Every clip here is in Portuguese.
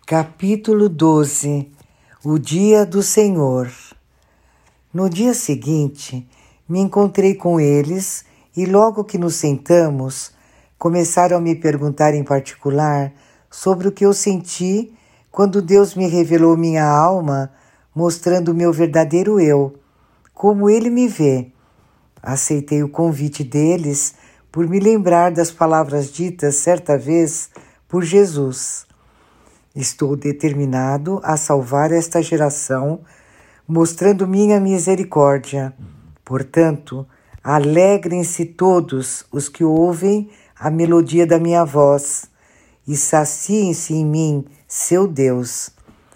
Capítulo 12. O dia do Senhor. No dia seguinte, me encontrei com eles e logo que nos sentamos, começaram a me perguntar em particular sobre o que eu senti quando Deus me revelou minha alma, mostrando o meu verdadeiro eu, como Ele me vê. Aceitei o convite deles por me lembrar das palavras ditas certa vez por Jesus. Estou determinado a salvar esta geração, mostrando minha misericórdia. Portanto, alegrem-se todos os que ouvem a melodia da minha voz e saciem-se em mim, seu Deus.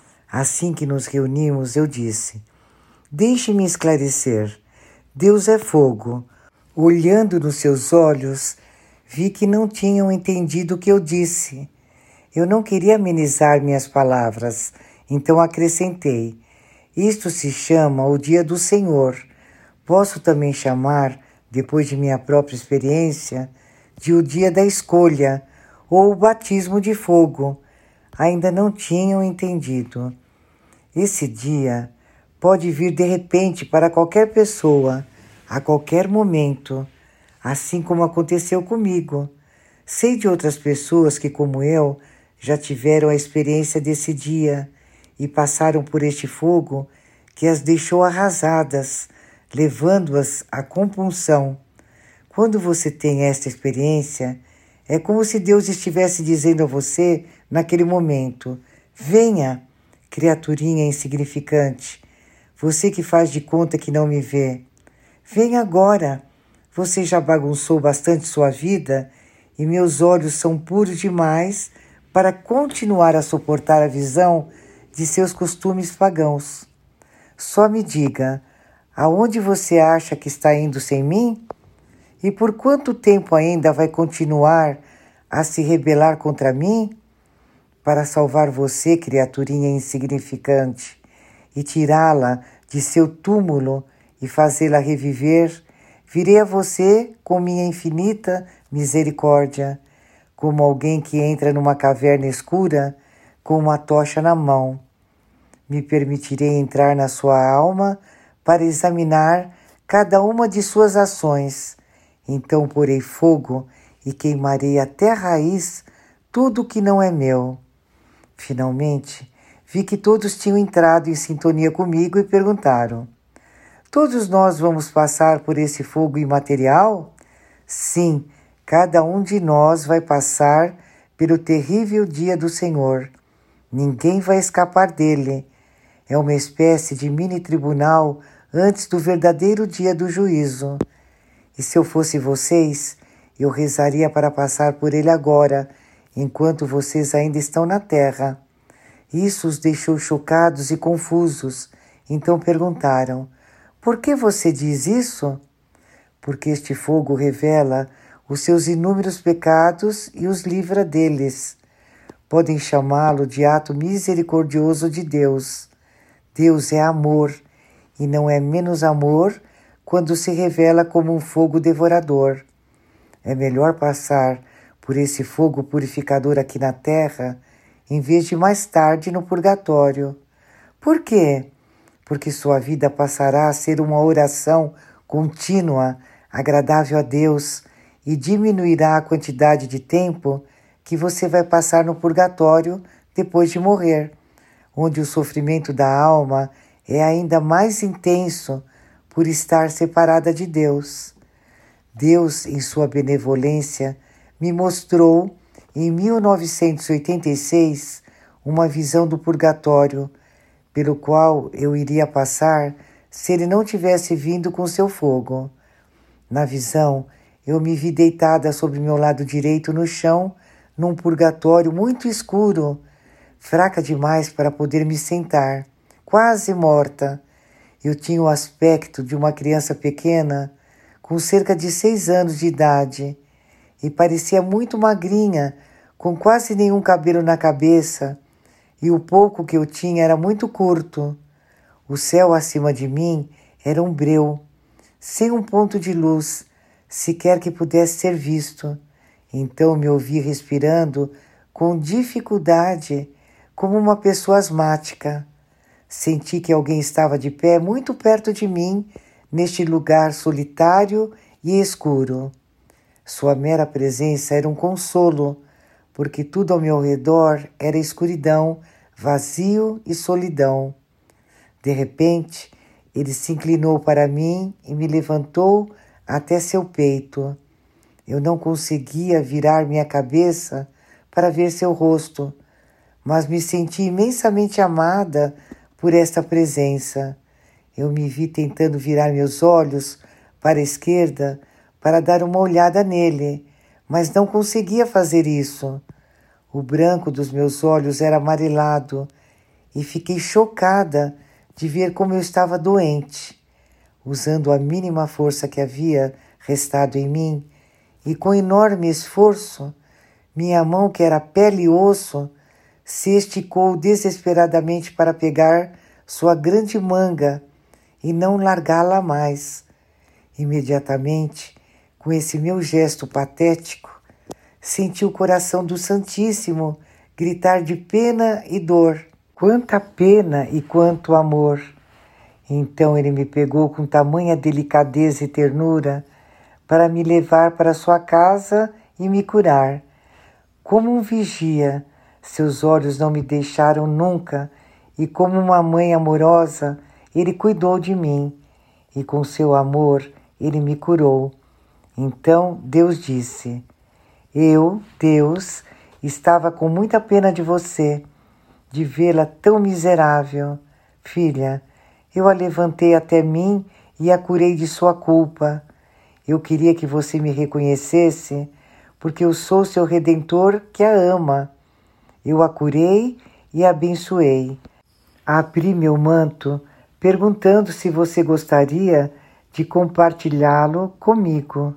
Assim que nos reunimos, eu disse: deixe-me esclarecer. Deus é fogo. Olhando nos seus olhos, vi que não tinham entendido o que eu disse. Eu não queria amenizar minhas palavras, então acrescentei: isto se chama o dia do Senhor. Posso também chamar, depois de minha própria experiência, de o dia da escolha ou o batismo de fogo. Ainda não tinham entendido. Esse dia pode vir de repente para qualquer pessoa, a qualquer momento, assim como aconteceu comigo. Sei de outras pessoas que, como eu, já tiveram a experiência desse dia e passaram por este fogo que as deixou arrasadas, levando-as à compunção. Quando você tem esta experiência, é como se Deus estivesse dizendo a você, naquele momento: venha, criaturinha insignificante, você que faz de conta que não me vê. Venha agora, você já bagunçou bastante sua vida e meus olhos são puros demais para continuar a suportar a visão de seus costumes pagãos. Só me diga, aonde você acha que está indo sem mim? E por quanto tempo ainda vai continuar a se rebelar contra mim? Para salvar você, criaturinha insignificante, e tirá-la de seu túmulo e fazê-la reviver, virei a você com minha infinita misericórdia, como alguém que entra numa caverna escura com uma tocha na mão. Me permitirei entrar na sua alma para examinar cada uma de suas ações. Então porei fogo e queimarei até a raiz tudo o que não é meu. Finalmente, vi que todos tinham entrado em sintonia comigo e perguntaram: todos nós vamos passar por esse fogo imaterial? Sim, cada um de nós vai passar pelo terrível dia do Senhor. Ninguém vai escapar dele. É uma espécie de mini-tribunal antes do verdadeiro dia do juízo. E se eu fosse vocês, eu rezaria para passar por ele agora, enquanto vocês ainda estão na terra. Isso os deixou chocados e confusos. Então perguntaram: por que você diz isso? Porque este fogo revela os seus inúmeros pecados e os livra deles. Podem chamá-lo de ato misericordioso de Deus. Deus é amor, e não é menos amor quando se revela como um fogo devorador. É melhor passar por esse fogo purificador aqui na terra, em vez de mais tarde no purgatório. Por quê? Porque sua vida passará a ser uma oração contínua, agradável a Deus, e diminuirá a quantidade de tempo que você vai passar no purgatório depois de morrer, onde o sofrimento da alma é ainda mais intenso por estar separada de Deus. Deus, em sua benevolência, me mostrou, em 1986, uma visão do purgatório, pelo qual eu iria passar se ele não tivesse vindo com seu fogo. Na visão, eu me vi deitada sobre meu lado direito no chão, num purgatório muito escuro, fraca demais para poder me sentar, quase morta. Eu tinha o aspecto de uma criança pequena, com cerca de 6 anos de idade, e parecia muito magrinha, com quase nenhum cabelo na cabeça, e o pouco que eu tinha era muito curto. O céu acima de mim era um breu, sem um ponto de luz, sequer que pudesse ser visto. Então me ouvi respirando com dificuldade, como uma pessoa asmática. Senti que alguém estava de pé muito perto de mim, neste lugar solitário e escuro. Sua mera presença era um consolo, porque tudo ao meu redor era escuridão, vazio e solidão. De repente, ele se inclinou para mim e me levantou até seu peito. Eu não conseguia virar minha cabeça para ver seu rosto, mas me senti imensamente amada por esta presença. Eu me vi tentando virar meus olhos para a esquerda para dar uma olhada nele, mas não conseguia fazer isso. O branco dos meus olhos era amarelado e fiquei chocada de ver como eu estava doente. Usando a mínima força que havia restado em mim e com enorme esforço, minha mão, que era pele e osso, se esticou desesperadamente para pegar sua grande manga e não largá-la mais. Imediatamente, com esse meu gesto patético, senti o coração do Santíssimo gritar de pena e dor. Quanta pena e quanto amor! Então ele me pegou com tamanha delicadeza e ternura para me levar para sua casa e me curar. Como um vigia, seus olhos não me deixaram nunca, e como uma mãe amorosa, ele cuidou de mim, e com seu amor ele me curou. Então Deus disse: eu, Deus, estava com muita pena de você, de vê-la tão miserável. Filha, eu a levantei até mim e a curei de sua culpa. Eu queria que você me reconhecesse, porque eu sou seu Redentor que a ama. Eu a curei e a abençoei. Abri meu manto, perguntando se você gostaria de compartilhá-lo comigo.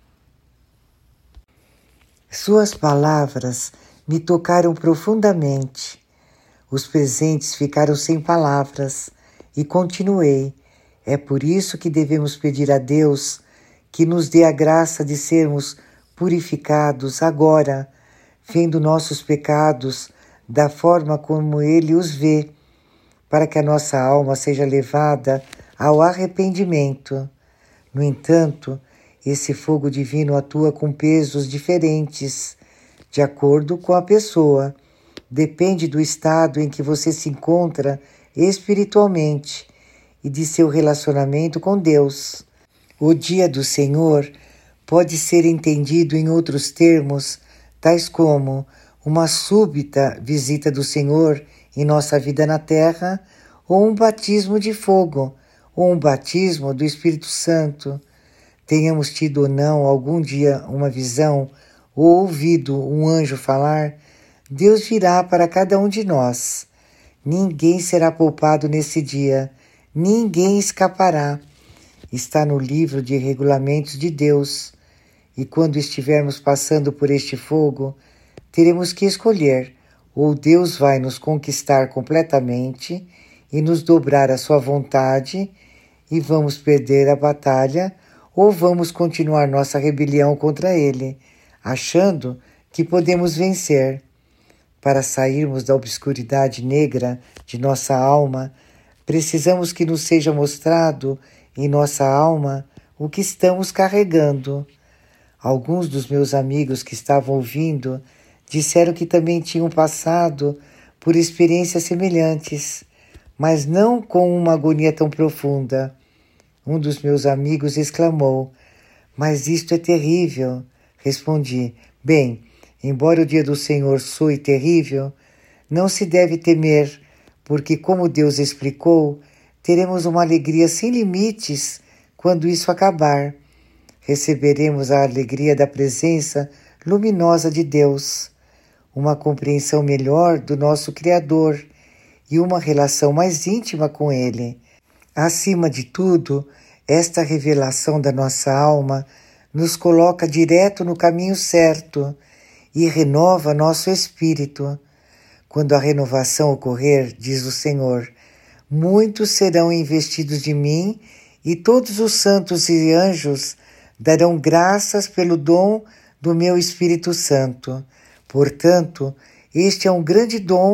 Suas palavras me tocaram profundamente. Os presentes ficaram sem palavras e continuei. É por isso que devemos pedir a Deus que nos dê a graça de sermos purificados agora, vendo nossos pecados da forma como Ele os vê, para que a nossa alma seja levada ao arrependimento. No entanto, esse fogo divino atua com pesos diferentes, de acordo com a pessoa. Depende do estado em que você se encontra espiritualmente e de seu relacionamento com Deus. O dia do Senhor pode ser entendido em outros termos, tais como uma súbita visita do Senhor em nossa vida na terra, ou um batismo de fogo, ou um batismo do Espírito Santo. Tenhamos tido ou não algum dia uma visão ou ouvido um anjo falar, Deus virá para cada um de nós. Ninguém será poupado nesse dia, ninguém escapará. Está no livro de regulamentos de Deus. E quando estivermos passando por este fogo, teremos que escolher: ou Deus vai nos conquistar completamente e nos dobrar a sua vontade, e vamos perder a batalha, ou vamos continuar nossa rebelião contra Ele, achando que podemos vencer. Para sairmos da obscuridade negra de nossa alma, precisamos que nos seja mostrado em nossa alma o que estamos carregando. Alguns dos meus amigos que estavam ouvindo disseram que também tinham passado por experiências semelhantes, mas não com uma agonia tão profunda. Um dos meus amigos exclamou: "Mas isto é terrível." Respondi: "Bem, embora o dia do Senhor soe terrível, não se deve temer, porque, como Deus explicou, teremos uma alegria sem limites quando isso acabar. Receberemos a alegria da presença luminosa de Deus, uma compreensão melhor do nosso Criador e uma relação mais íntima com Ele. Acima de tudo, esta revelação da nossa alma nos coloca direto no caminho certo e renova nosso espírito. Quando a renovação ocorrer, diz o Senhor, muitos serão investidos de mim e todos os santos e anjos darão graças pelo dom do meu Espírito Santo. Portanto, este é um grande dom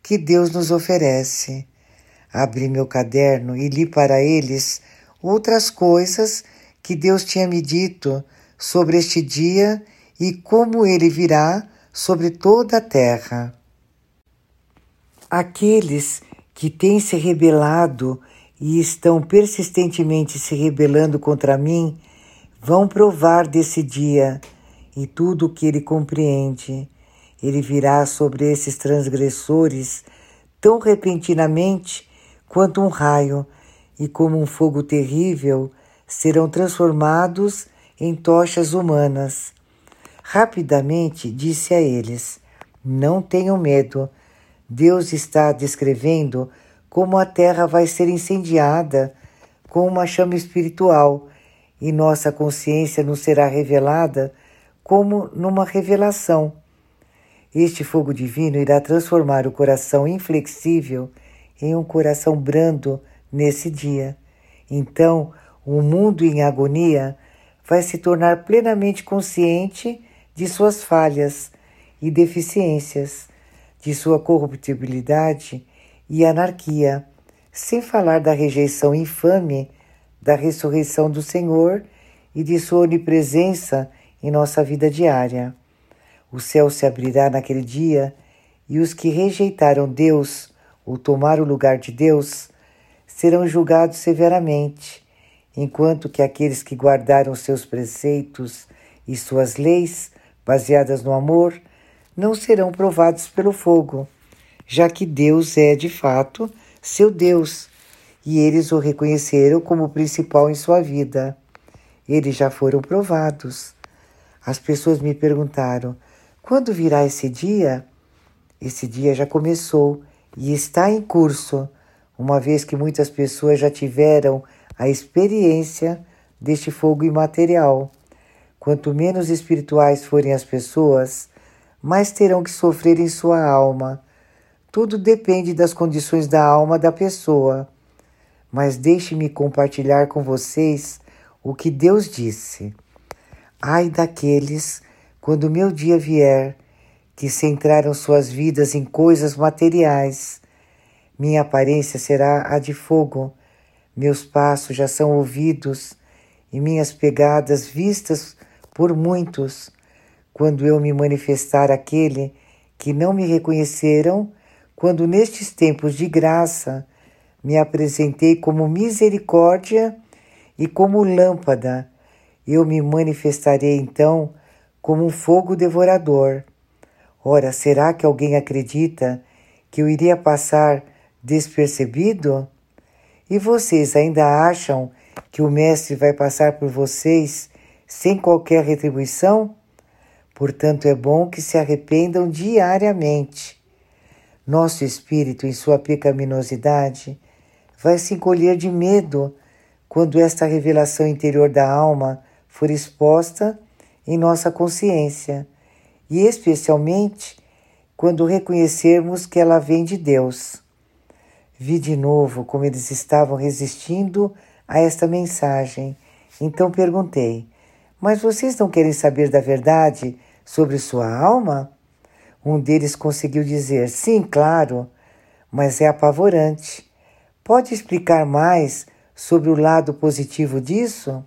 que Deus nos oferece. Abri meu caderno e li para eles outras coisas que Deus tinha me dito sobre este dia e como ele virá sobre toda a terra. Aqueles que têm se rebelado e estão persistentemente se rebelando contra mim vão provar desse dia e tudo o que ele compreende. Ele virá sobre esses transgressores tão repentinamente quanto um raio, e como um fogo terrível, serão transformados em tochas humanas. Rapidamente disse a eles: não tenham medo. Deus está descrevendo como a terra vai ser incendiada com uma chama espiritual, e nossa consciência nos será revelada como numa revelação. Este fogo divino irá transformar o coração inflexível em um coração brando nesse dia. Então, o mundo em agonia vai se tornar plenamente consciente de suas falhas e deficiências, de sua corruptibilidade e anarquia, sem falar da rejeição infame da ressurreição do Senhor e de sua onipresença em nossa vida diária. O céu se abrirá naquele dia e os que rejeitaram Deus ou tomaram o lugar de Deus serão julgados severamente, enquanto que aqueles que guardaram seus preceitos e suas leis, baseadas no amor, não serão provados pelo fogo, já que Deus é, de fato, seu Deus, e eles o reconheceram como principal em sua vida. Eles já foram provados. As pessoas me perguntaram: quando virá esse dia? Esse dia já começou e está em curso, uma vez que muitas pessoas já tiveram a experiência deste fogo imaterial. Quanto menos espirituais forem as pessoas, mais terão que sofrer em sua alma. Tudo depende das condições da alma da pessoa. Mas deixe-me compartilhar com vocês o que Deus disse. Ai daqueles, quando o meu dia vier, que centraram suas vidas em coisas materiais. Minha aparência será a de fogo, meus passos já são ouvidos e minhas pegadas vistas por muitos, quando eu me manifestar àquele que não me reconheceram, quando nestes tempos de graça me apresentei como misericórdia e como lâmpada, eu me manifestarei então como um fogo devorador. Ora, será que alguém acredita que eu iria passar despercebido? E vocês ainda acham que o Mestre vai passar por vocês sem qualquer retribuição? Portanto, é bom que se arrependam diariamente. Nosso espírito, em sua pecaminosidade, vai se encolher de medo quando esta revelação interior da alma for exposta em nossa consciência, e especialmente quando reconhecermos que ela vem de Deus. Vi de novo como eles estavam resistindo a esta mensagem. Então perguntei: mas vocês não querem saber da verdade sobre sua alma? Um deles conseguiu dizer: sim, claro, mas é apavorante. Pode explicar mais sobre o lado positivo disso?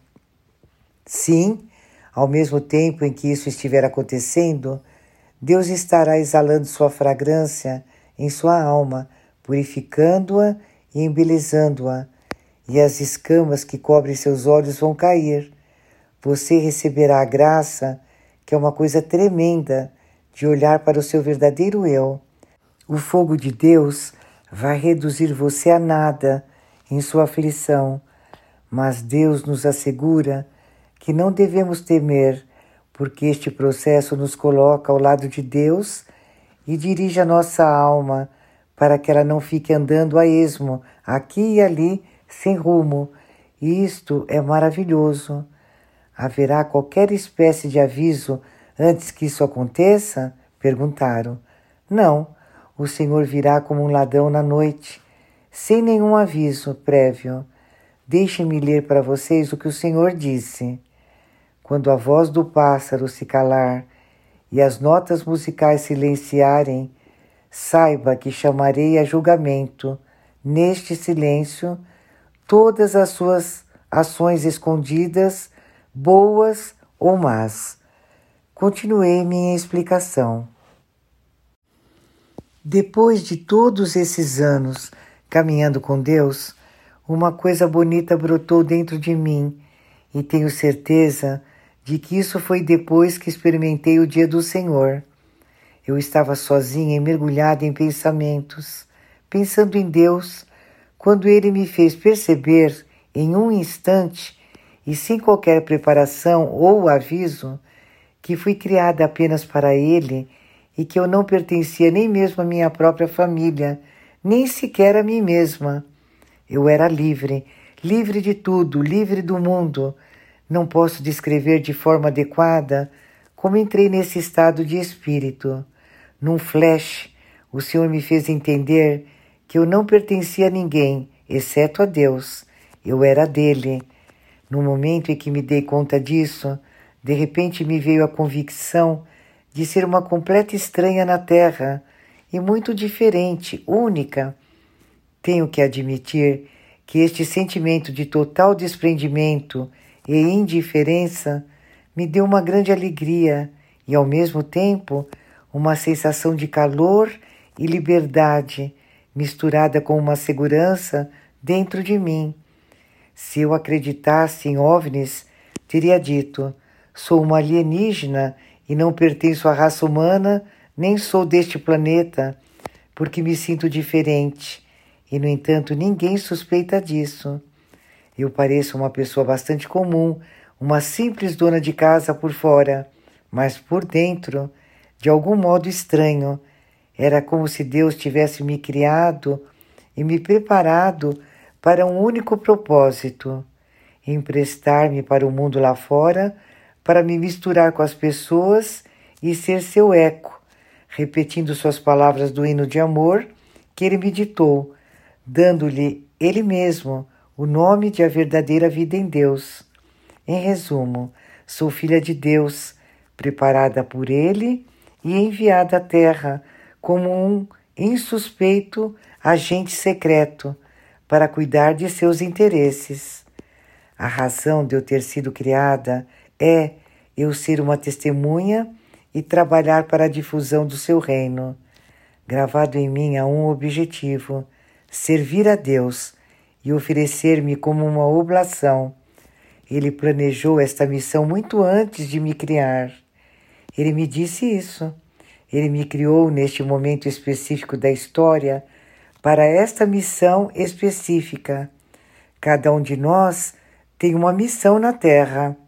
Sim, ao mesmo tempo em que isso estiver acontecendo, Deus estará exalando sua fragrância em sua alma, purificando-a e embelezando-a, e as escamas que cobrem seus olhos vão cair. Você receberá a graça, que é uma coisa tremenda, de olhar para o seu verdadeiro eu. O fogo de Deus vai reduzir você a nada em sua aflição, mas Deus nos assegura que não devemos temer, porque este processo nos coloca ao lado de Deus e dirige a nossa alma para que ela não fique andando a esmo, aqui e ali, sem rumo. E isto é maravilhoso. Haverá qualquer espécie de aviso antes que isso aconteça? Perguntaram. Não, o Senhor virá como um ladrão na noite, sem nenhum aviso prévio. Deixem-me ler para vocês o que o Senhor disse. Quando a voz do pássaro se calar e as notas musicais silenciarem, saiba que chamarei a julgamento, neste silêncio, todas as suas ações escondidas, boas ou más. Continuei minha explicação. Depois de todos esses anos caminhando com Deus, uma coisa bonita brotou dentro de mim e tenho certeza de que isso foi depois que experimentei o dia do Senhor. Eu estava sozinha e mergulhada em pensamentos, pensando em Deus, quando Ele me fez perceber em um instante e sem qualquer preparação ou aviso que fui criada apenas para Ele e que eu não pertencia nem mesmo à minha própria família, nem sequer a mim mesma. Eu era livre, livre de tudo, livre do mundo. Não posso descrever de forma adequada como entrei nesse estado de espírito. Num flash, o Senhor me fez entender que eu não pertencia a ninguém, exceto a Deus. Eu era dele. No momento em que me dei conta disso, de repente me veio a convicção de ser uma completa estranha na Terra e muito diferente, única. Tenho que admitir que este sentimento de total desprendimento e indiferença me deu uma grande alegria e, ao mesmo tempo, uma sensação de calor e liberdade, misturada com uma segurança dentro de mim. Se eu acreditasse em OVNIs, teria dito: sou uma alienígena e não pertenço à raça humana, nem sou deste planeta, porque me sinto diferente. E, no entanto, ninguém suspeita disso. Eu pareço uma pessoa bastante comum, uma simples dona de casa por fora, mas por dentro, de algum modo estranho. Era como se Deus tivesse me criado e me preparado para um único propósito: emprestar-me para o mundo lá fora, para me misturar com as pessoas e ser seu eco, repetindo suas palavras do hino de amor que ele me ditou, dando-lhe ele mesmo o nome de a verdadeira vida em Deus. Em resumo, sou filha de Deus, preparada por ele e enviada à Terra como um insuspeito agente secreto para cuidar de seus interesses. A razão de eu ter sido criada é eu ser uma testemunha e trabalhar para a difusão do seu reino. Gravado em mim há um objetivo: servir a Deus e oferecer-me como uma oblação. Ele planejou esta missão muito antes de me criar. Ele me disse isso. Ele me criou neste momento específico da história para esta missão específica. Cada um de nós tem uma missão na Terra.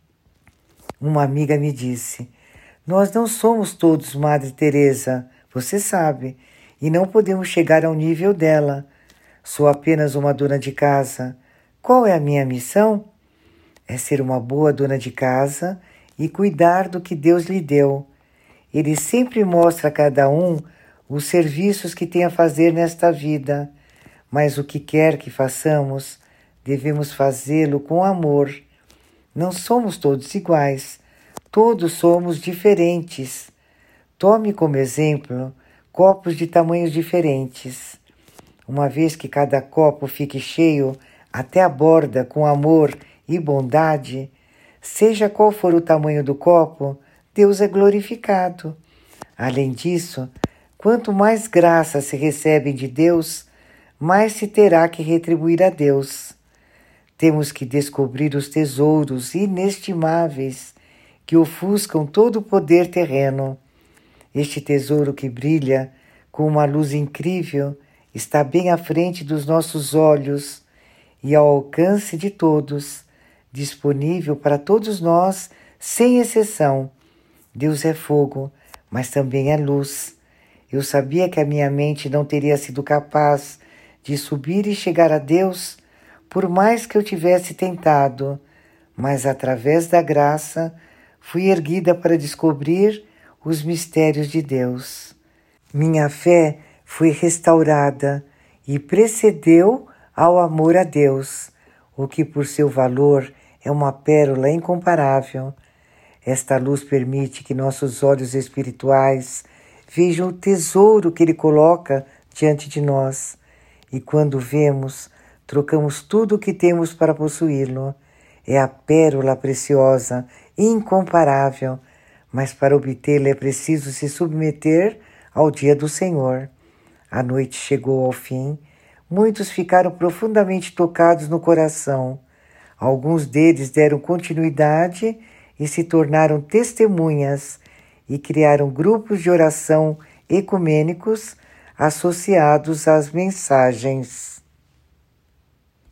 Uma amiga me disse: nós não somos todos Madre Teresa, você sabe, e não podemos chegar ao nível dela. Sou apenas uma dona de casa. Qual é a minha missão? É ser uma boa dona de casa e cuidar do que Deus lhe deu. Ele sempre mostra a cada um os serviços que tem a fazer nesta vida, mas o que quer que façamos, devemos fazê-lo com amor. Não somos todos iguais, todos somos diferentes. Tome como exemplo copos de tamanhos diferentes. Uma vez que cada copo fique cheio até a borda com amor e bondade, seja qual for o tamanho do copo, Deus é glorificado. Além disso, quanto mais graças se recebem de Deus, mais se terá que retribuir a Deus. Temos que descobrir os tesouros inestimáveis que ofuscam todo o poder terreno. Este tesouro que brilha com uma luz incrível está bem à frente dos nossos olhos e ao alcance de todos, disponível para todos nós, sem exceção. Deus é fogo, mas também é luz. Eu sabia que a minha mente não teria sido capaz de subir e chegar a Deus, por mais que eu tivesse tentado, mas através da graça fui erguida para descobrir os mistérios de Deus. Minha fé foi restaurada e precedeu ao amor a Deus, o que por seu valor é uma pérola incomparável. Esta luz permite que nossos olhos espirituais Vejam o tesouro que Ele coloca diante de nós. E quando vemos, trocamos tudo o que temos para possuí-lo. É a pérola preciosa, incomparável, mas para obtê-la é preciso se submeter ao dia do Senhor. A noite chegou ao fim. Muitos ficaram profundamente tocados no coração. Alguns deles deram continuidade e se tornaram testemunhas e criaram grupos de oração ecumênicos associados às mensagens.